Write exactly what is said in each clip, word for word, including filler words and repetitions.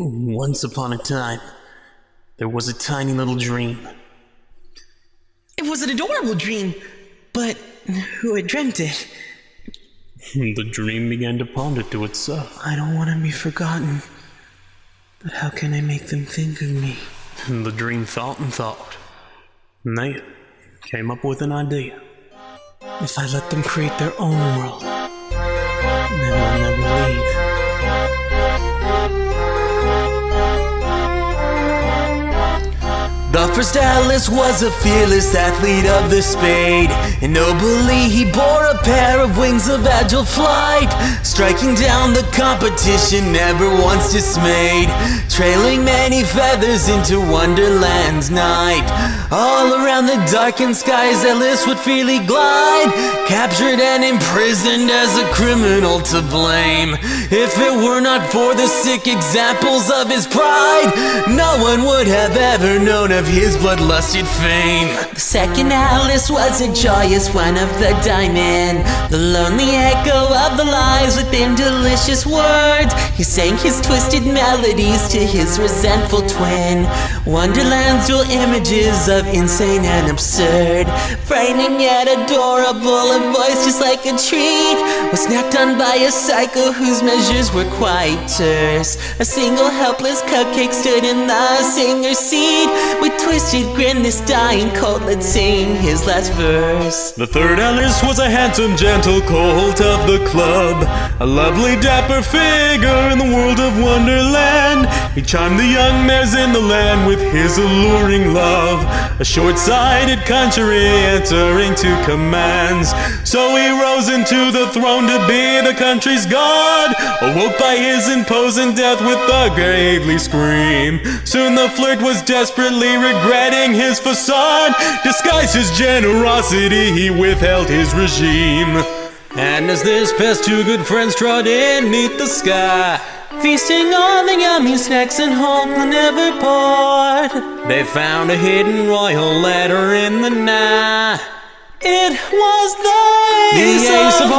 Once upon a time, there was a tiny little dream. It was an adorable dream, but who had dreamt it? The dream began to ponder to itself. I don't want to be forgotten, but how can I make them think of me? The dream thought and thought, and they came up with an idea. If I let them create their own world, Then they'll never leave. The first Alice was a fearless athlete of the spade, and nobly he bore a pair of wings of agile flight, striking down the competition, never once dismayed, trailing many feathers into Wonderland's night. All around the darkened skies Alice would freely glide, captured and imprisoned as a criminal to blame. If it were not for the sick examples of his pride, no one would have ever known of his bloodlusted fame. The second Alice was a joyous one of the diamond, the lonely echo of the lies within delicious words. He sang his twisted melodies to his resentful twin, Wonderland's dual images of insane and absurd, frightening yet adorable, a voice just like a treat, was snapped on by a psycho whose measures were quite terse. A single helpless cupcake stood in the singer's seat, with twisted grin, this dying colt, let's sing his last verse. The third Alice was a handsome, gentle colt of the club, a lovely dapper figure in the world of Wonderland. He charmed the young mares in the land with his alluring love, a short-sighted country answering to commands. So he rose into the throne to be the country's god, awoke by his imposing death with a gravely scream. Soon the flirt was desperately regretting his facade, disguised his generosity, he withheld his regime. And as this past, two good friends trod in neath the sky, Feasting on the yummy snacks and hope that never poured, they found a hidden royal letter in the night. it was the The Ace of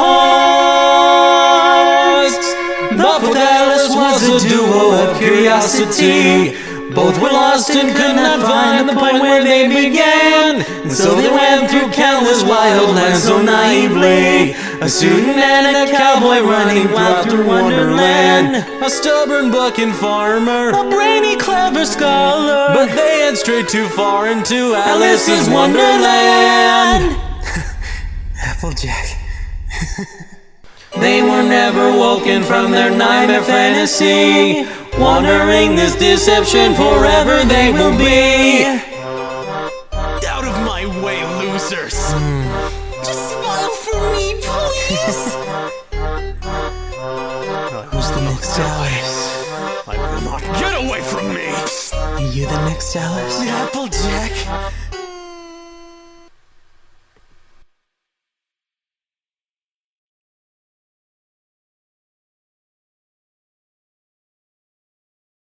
Hearts. The fourth Alice was a duo of curiosity. Both were lost and could not find the point where they began, and so they went through countless wild lands so naively. A student and a cowboy running wild through Wonderland, a stubborn bucking farmer, a brainy, clever scholar, but they had strayed too far into Alice's Wonderland. Applejack. They were never woken from their nightmare fantasy, wandering this deception forever they will be. Out of my way, losers! Just smile for me, please. Who's the next Alice? I will not get away from me! Are you the next Alice? Applejack!